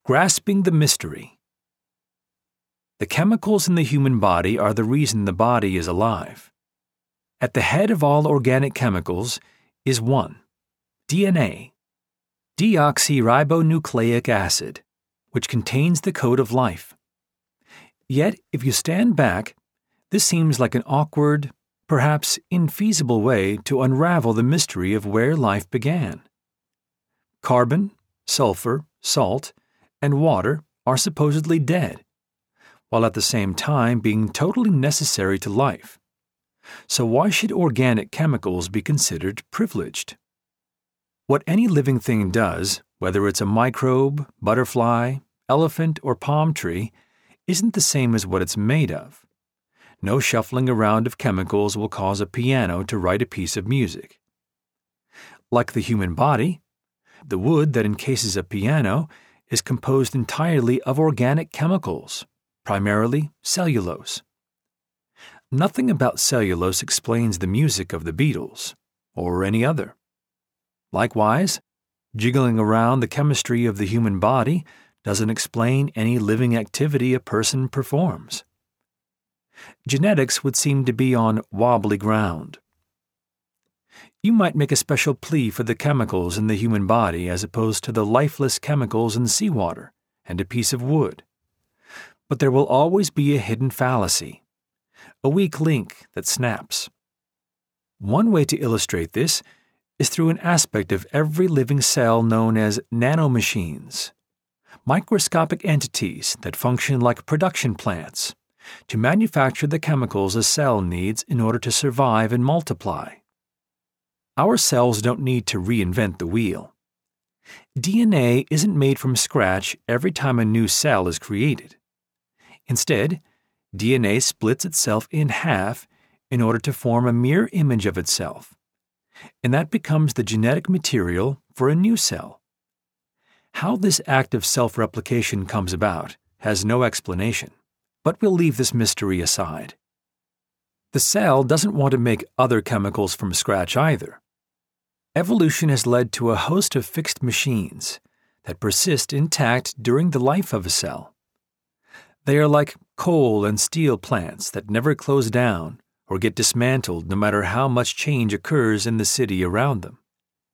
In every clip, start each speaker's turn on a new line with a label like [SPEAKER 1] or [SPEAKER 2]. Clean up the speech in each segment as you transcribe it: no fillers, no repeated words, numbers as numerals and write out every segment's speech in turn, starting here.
[SPEAKER 1] Grasping the mystery. The chemicals in the human body are the reason the body is alive. At the head of all organic chemicals is one, DNA, deoxyribonucleic acid, which contains the code of life. Yet, if you stand back, this seems like an awkward, perhaps infeasible way to unravel the mystery of where life began. Carbon, sulfur, salt, and water are supposedly dead, while at the same time being totally necessary to life. So why should organic chemicals be considered privileged? What any living thing does, whether it's a microbe, butterfly, elephant, or palm tree, isn't the same as what it's made of. No shuffling around of chemicals will cause a piano to write a piece of music. Like the human body, the wood that encases a piano is composed entirely of organic chemicals, primarily cellulose. Nothing about cellulose explains the music of the Beatles, or any other. Likewise, jiggling around the chemistry of the human body doesn't explain any living activity a person performs. Genetics would seem to be on wobbly ground. You might make a special plea for the chemicals in the human body as opposed to the lifeless chemicals in seawater and a piece of wood. But there will always be a hidden fallacy, a weak link that snaps. One way to illustrate this is through an aspect of every living cell known as nanomachines, microscopic entities that function like production plants to manufacture the chemicals a cell needs in order to survive and multiply. Our cells don't need to reinvent the wheel. DNA isn't made from scratch every time a new cell is created. Instead, DNA splits itself in half in order to form a mirror image of itself, and that becomes the genetic material for a new cell. How this act of self-replication comes about has no explanation, but we'll leave this mystery aside. The cell doesn't want to make other chemicals from scratch either. Evolution has led to a host of fixed machines that persist intact during the life of a cell. They are like coal and steel plants that never close down or get dismantled no matter how much change occurs in the city around them.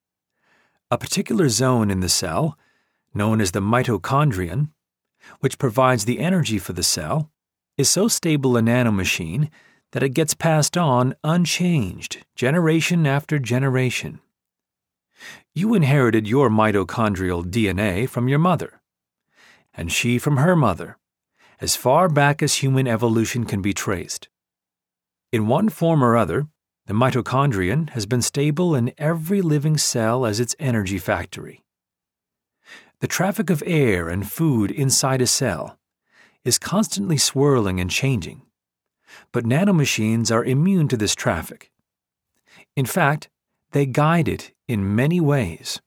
[SPEAKER 1] A particular zone in the cell, known as the mitochondrion, which provides the energy for the cell, is so stable a nanomachine that it gets passed on unchanged, generation after generation. You inherited your mitochondrial DNA from your mother, and she from her mother, as far back as human evolution can be traced. In one form or other, the mitochondrion has been stable in every living cell as its energy factory. The traffic of air and food inside a cell is constantly swirling and changing, but nanomachines are immune to this traffic. In fact, they guide it in many ways.